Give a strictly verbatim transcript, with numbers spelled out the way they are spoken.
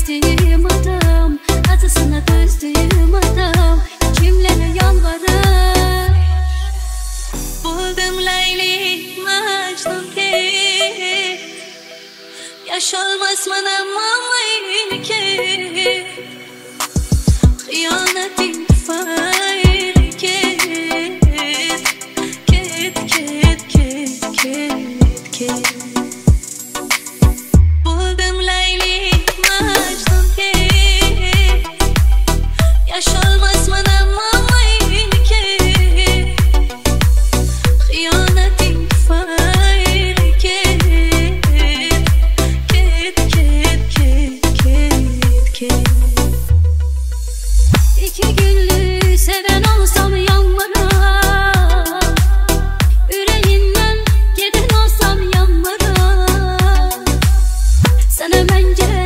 üzdüğüm adam, acısına dözdüğüm adam, kimlere yalvarır. Buldum Leyli Mecnun ki yaş olmaz bana mamayın ki hıyanetin fayr ket ket ket ket ket ket. Buldum Leyli Mecnun ki yaş olmaz bana mamayın ki hıyanetin fayr ket ket ket ket ket ket. İki güllü seven olsam yanmara, yüreğinden giden olsam yanmara. Sana bence